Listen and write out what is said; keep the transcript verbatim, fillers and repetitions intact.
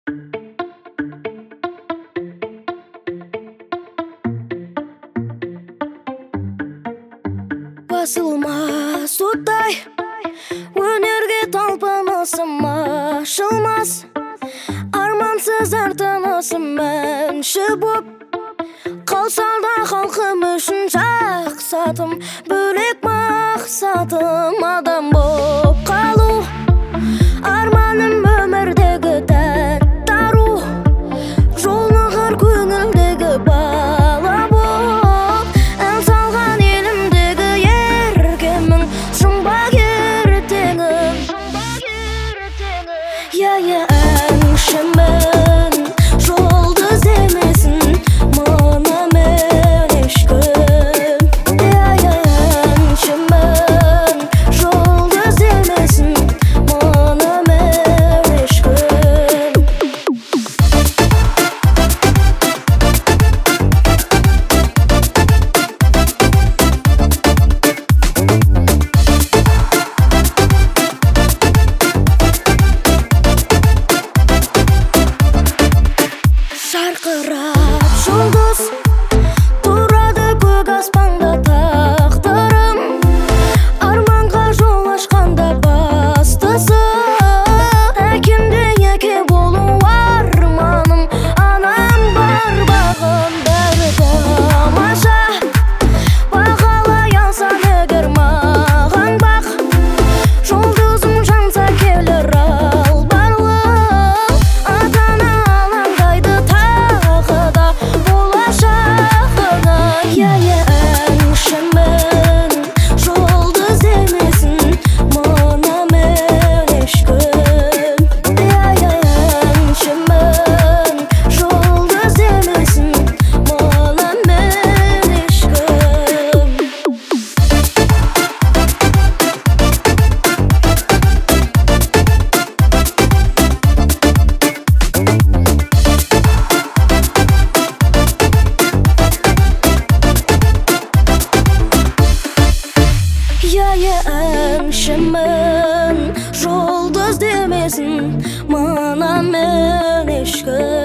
Басылмас оттай өнерге талпынысым ашылмас, армансыз артынысым әнші боп қалса да халқым үшін жақсатым, бөлек мақсатым адам боп қалу. Арманым өмірдегі тәтті ару, жолығар көңілдегі бала боп, ән салған елімдегі еркемін, жұмбақ ертеңім. Я-я әншімін, жолды іздемесін мына мен ешкім. Я-я әншімін, жолды іздемесін мына мен ешкім. Жарқырап жұлдыз тұрады көк аспанда тағдырым, арманға жол ашқанда бастысы әкемде әке болу арманым, анам бар бағым бәрі тамаша. Бағалай алсаң егер маған бақ, жұлдызым жанса келер ал барлық, ата-ана алаңдайды тағы да болашағына. Я-я әншімін, жолды іздемесін мына мен ешкім. Я-я әншімін, жолды іздемесін мына мен ешкім. Я-я әншімін, жолды іздемесін мына мен ешкім.